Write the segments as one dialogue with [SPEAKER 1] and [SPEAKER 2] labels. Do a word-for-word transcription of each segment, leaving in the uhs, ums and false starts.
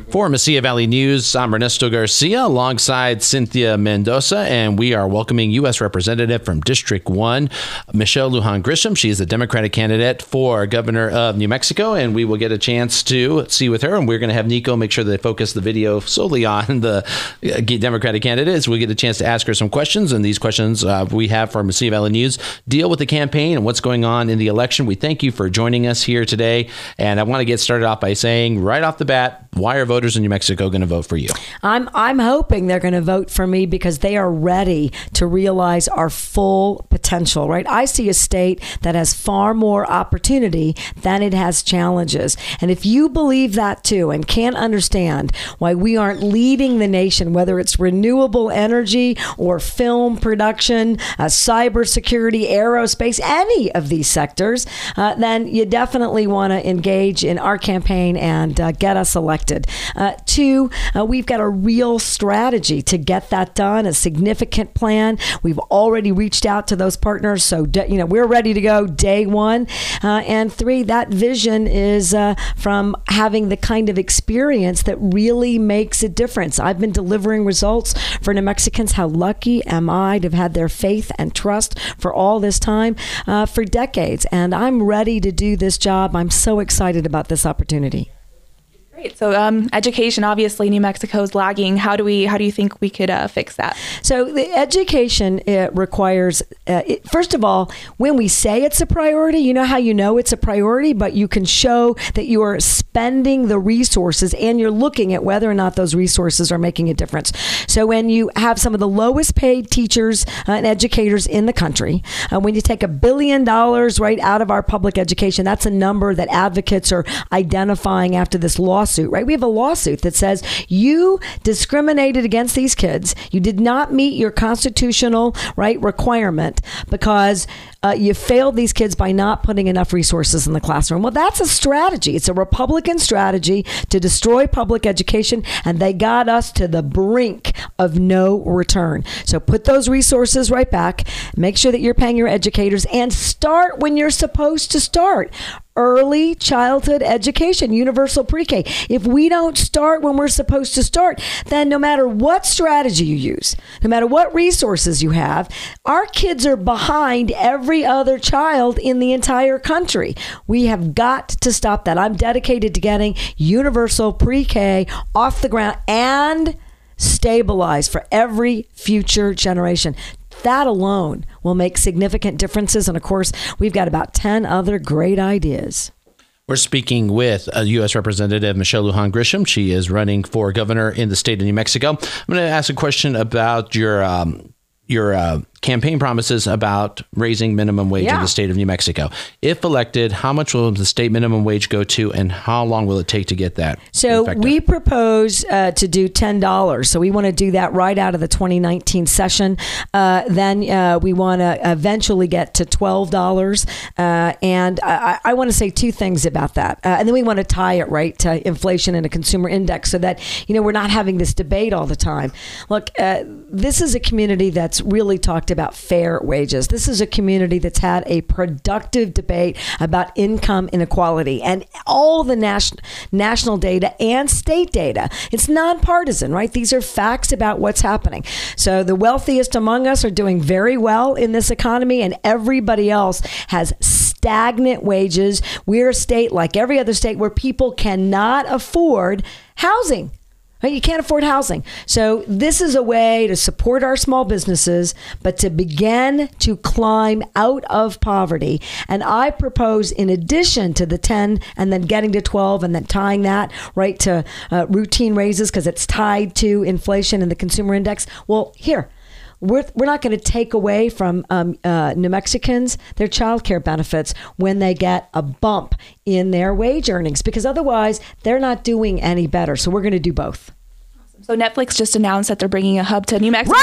[SPEAKER 1] For Mesilla Valley News, I'm Ernesto Garcia alongside Cynthia Mendoza, and we are welcoming U S Representative from District one, Michelle Lujan Grisham. She is the Democratic candidate for governor of New Mexico, and we will get a chance to see with her. And we're going to have Nico make sure that they focus the video solely on the Democratic candidate, so we get a chance to ask her some questions. And these questions uh, we have for Mesilla Valley News deal with the campaign and what's going on in the election. We thank you for joining us here today. And I want to get started off by saying right off the bat, why are voters in New Mexico going to vote for you?
[SPEAKER 2] I'm I'm hoping they're going to vote for me because they are ready to realize our full potential, right? I see a state that has far more opportunity than it has challenges. And if you believe that too and can't understand why we aren't leading the nation, whether it's renewable energy or film production, uh, cybersecurity, aerospace, any of these sectors, uh, then you definitely want to engage in our campaign and uh, get us elected. Uh, two, uh, we've got a real strategy to get that done, a significant plan. We've already reached out to those partners, so de- you know we're ready to go day one. Uh, and three, that vision is uh, from having the kind of experience that really makes a difference. I've been delivering results for New Mexicans. How lucky am I to have had their faith and trust for all this time, uh, for decades? And I'm ready to do this job. I'm so excited about this opportunity.
[SPEAKER 3] Great. So um, education, obviously, New Mexico is lagging. How do we? How do you think we could uh, fix that?
[SPEAKER 2] So the education it requires, uh, it, first of all, when we say it's a priority, you know how you know it's a priority, but you can show that you are spending the resources and you're looking at whether or not those resources are making a difference. So when you have some of the lowest paid teachers uh, and educators in the country, uh, when you take a billion dollars right out of our public education, that's a number that advocates are identifying after this law. Lawsuit, right? We have a lawsuit that says you discriminated against these kids. You did not meet your constitutional right requirement because uh, you failed these kids by not putting enough resources in the classroom. Well, that's a strategy. It's a Republican strategy to destroy public education, and they got us to the brink of no return. So put those resources right back. Make sure that you're paying your educators and start when you're supposed to start. Early childhood education, universal pre-K. If we don't start when we're supposed to start, then no matter what strategy you use, no matter what resources you have, our kids are behind every other child in the entire country. We have got to stop that. I'm dedicated to getting universal pre-K off the ground and stabilized for every future generation. That alone will make significant differences. And of course, we've got about ten other great ideas.
[SPEAKER 1] We're speaking with uh, U S Representative Michelle Lujan Grisham. She is running for governor in the state of New Mexico. I'm going to ask a question about your um, your uh, campaign promises about raising minimum wage
[SPEAKER 2] yeah.
[SPEAKER 1] in the state of New Mexico. If elected, how much will the state minimum wage go to, and how long will it take to get that
[SPEAKER 2] So
[SPEAKER 1] effective?
[SPEAKER 2] We propose uh, to do ten dollars. So we want to do that right out of the twenty nineteen session. Uh, then uh, we want to eventually get to twelve dollars. Uh, and I, I want to say two things about that. Uh, and then we want to tie it right to inflation and a consumer index so that, you know, we're not having this debate all the time. Look, uh, this is a community that's really talked about fair wages. This is a community that's had a productive debate about income inequality and all the national national data and state data. It's nonpartisan, right? These are facts about what's happening. So the wealthiest among us are doing very well in this economy, and everybody else has stagnant wages. We're a state like every other state where people cannot afford housing. You can't afford housing. So this is a way to support our small businesses, but to begin to climb out of poverty. And I propose, in addition to the ten and then getting to twelve and then tying that right to uh, routine raises because it's tied to inflation and the consumer index. Well, here. We're, we're not going to take away from um, uh, New Mexicans their child care benefits when they get a bump in their wage earnings, because otherwise they're not doing any better. So we're going to do both.
[SPEAKER 3] So Netflix just announced that they're bringing a hub to New Mexico.
[SPEAKER 2] Right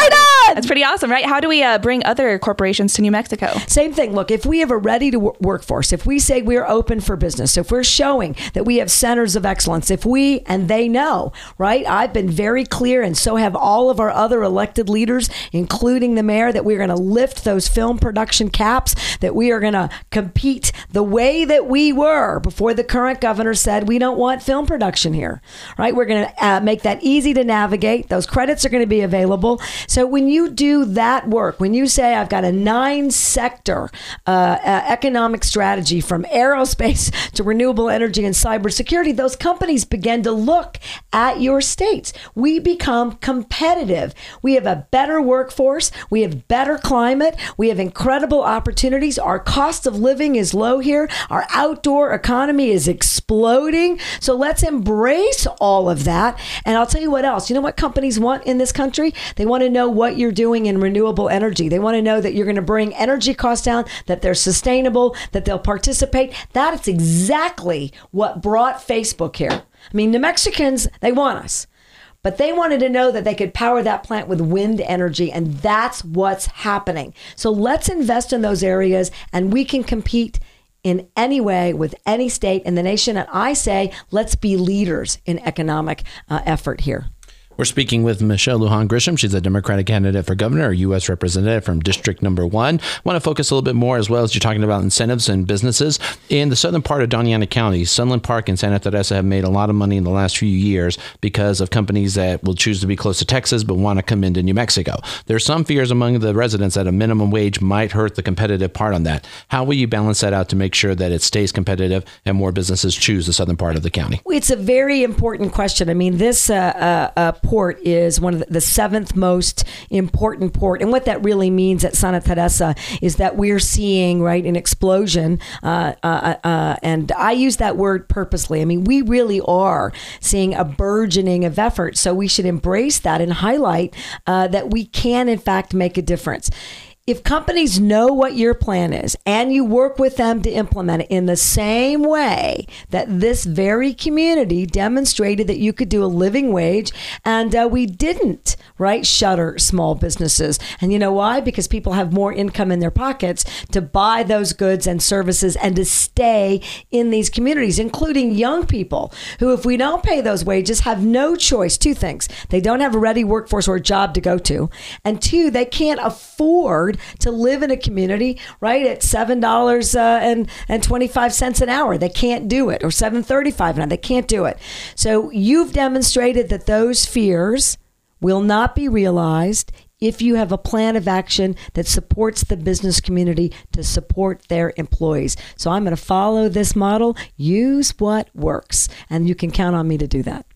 [SPEAKER 3] That's pretty awesome, right? How do we uh, bring other corporations to New Mexico?
[SPEAKER 2] Same thing. Look, if we have a ready to w- workforce, if we say we're open for business, if we're showing that we have centers of excellence, if we, and they know, right? I've been very clear, and so have all of our other elected leaders, including the mayor, that we're going to lift those film production caps, that we are going to compete the way that we were before the current governor said we don't want film production here, right? We're going to uh, make that easy to navigate. Those credits are going to be available. So when you do that work, when you say I've got a nine sector uh, uh, economic strategy from aerospace to renewable energy and cybersecurity, those companies begin to look at your states. We become competitive. We have a better workforce. We have better climate. We have incredible opportunities. Our cost of living is low here. Our outdoor economy is exploding. So let's embrace all of that. And I'll tell you what else. You know what companies want in this country? They want to know what you're doing in renewable energy. They want to know that you're going to bring energy costs down, that they're sustainable, that they'll participate. That is exactly what brought Facebook here. I mean, New Mexicans, they want us. But they wanted to know that they could power that plant with wind energy, and that's what's happening. So let's invest in those areas, and we can compete in any way with any state in the nation. And I say, let's be leaders in economic uh, effort here.
[SPEAKER 1] We're speaking with Michelle Lujan Grisham. She's a Democratic candidate for governor, or U S representative from District Number One. I want to focus a little bit more, as well as you're talking about incentives and businesses in the southern part of Doña Ana County. Sunland Park and Santa Teresa have made a lot of money in the last few years because of companies that will choose to be close to Texas but want to come into New Mexico. There's some fears among the residents that a minimum wage might hurt the competitive part on that. How will you balance that out to make sure that it stays competitive and more businesses choose the southern part of the county?
[SPEAKER 2] It's a very important question. I mean, this uh, uh, uh, port is one of the, the seventh most important port. And what that really means at Santa Teresa is that we're seeing, right, an explosion. Uh, uh, uh, and I use that word purposely. I mean, we really are seeing a burgeoning of effort. So we should embrace that and highlight uh, that we can, in fact, make a difference. If companies know what your plan is and you work with them to implement it in the same way that this very community demonstrated that you could do a living wage, and uh, we didn't, right, shutter small businesses. And you know why? Because people have more income in their pockets to buy those goods and services and to stay in these communities, including young people who, if we don't pay those wages, have no choice. Two things. They don't have a ready workforce or a job to go to. And two, they can't afford to live in a community, right, at seven dollars uh, and, and twenty-five cents an hour. They can't do it. Or seven thirty-five an hour. They can't do it. So you've demonstrated that those fears will not be realized if you have a plan of action that supports the business community to support their employees. So I'm going to follow this model, use what works, and you can count on me to do that.